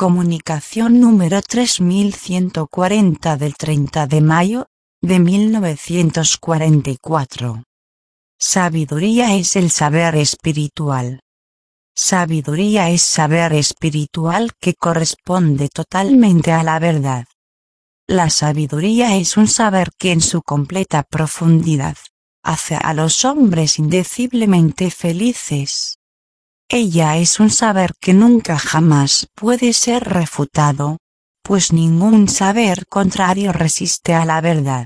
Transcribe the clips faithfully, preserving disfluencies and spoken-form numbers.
Comunicación número tres mil ciento cuarenta del treinta de mayo de mil novecientos cuarenta y cuatro. Sabiduría es el saber espiritual. Sabiduría es saber espiritual que corresponde totalmente a la verdad. La sabiduría es un saber que en su completa profundidad hace a los hombres indeciblemente felices. Ella es un saber que nunca jamás puede ser refutado, pues ningún saber contrario resiste a la verdad.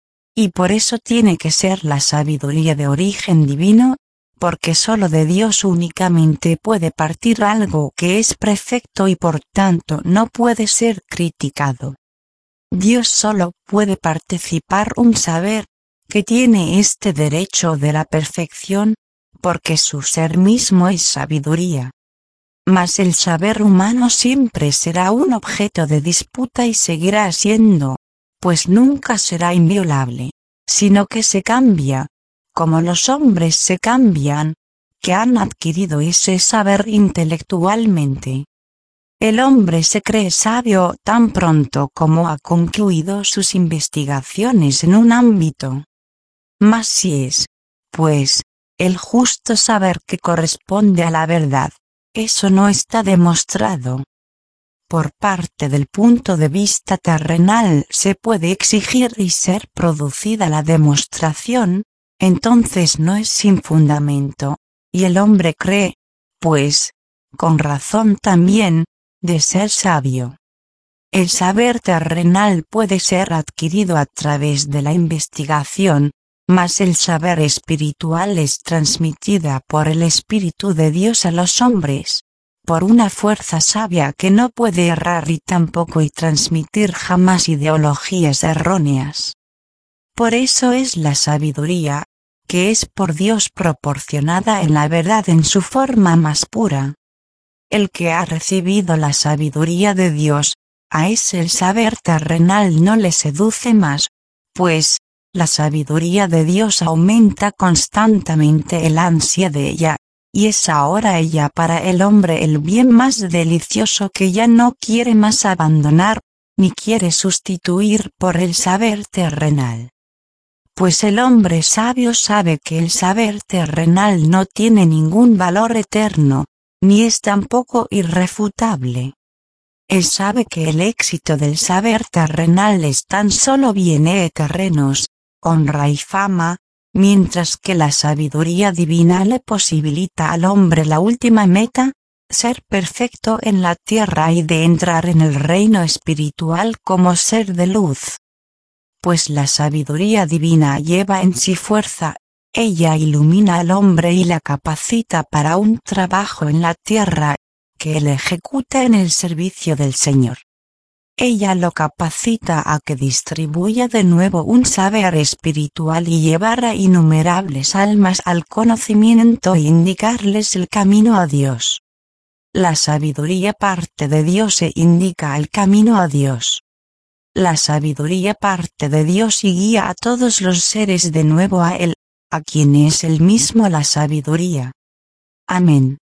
Y por eso tiene que ser la sabiduría de origen divino, porque sólo de Dios únicamente puede partir algo que es perfecto y por tanto no puede ser criticado. Dios sólo puede participar un saber, que tiene este derecho de la perfección, porque su ser mismo es sabiduría. Mas el saber humano siempre será un objeto de disputa y seguirá siendo, pues nunca será inviolable, sino que se cambia, como los hombres se cambian, que han adquirido ese saber intelectualmente. El hombre se cree sabio tan pronto como ha concluido sus investigaciones en un ámbito. Mas si es, pues, el justo saber que corresponde a la verdad, eso no está demostrado. Por parte del punto de vista terrenal se puede exigir y ser producida la demostración, entonces no es sin fundamento, y el hombre cree, pues, con razón también, de ser sabio. El saber terrenal puede ser adquirido a través de la investigación, mas el saber espiritual es transmitida por el Espíritu de Dios a los hombres, por una fuerza sabia que no puede errar y tampoco y transmitir jamás ideologías erróneas. Por eso es la sabiduría, que es por Dios proporcionada en la verdad en su forma más pura. El que ha recibido la sabiduría de Dios, a ese el saber terrenal no le seduce más, pues, la sabiduría de Dios aumenta constantemente el ansia de ella, y es ahora ella para el hombre el bien más delicioso que ya no quiere más abandonar, ni quiere sustituir por el saber terrenal. Pues el hombre sabio sabe que el saber terrenal no tiene ningún valor eterno, ni es tampoco irrefutable. Él sabe que el éxito del saber terrenal es tan solo bienes terrenos, honra y fama, mientras que la sabiduría divina le posibilita al hombre la última meta, ser perfecto en la tierra y de entrar en el reino espiritual como ser de luz. Pues la sabiduría divina lleva en sí fuerza, ella ilumina al hombre y la capacita para un trabajo en la tierra, que él ejecuta en el servicio del Señor. Ella lo capacita a que distribuya de nuevo un saber espiritual y llevar a innumerables almas al conocimiento e indicarles el camino a Dios. La sabiduría parte de Dios e indica el camino a Dios. La sabiduría parte de Dios y guía a todos los seres de nuevo a Él, a quien es Él mismo la sabiduría. Amén.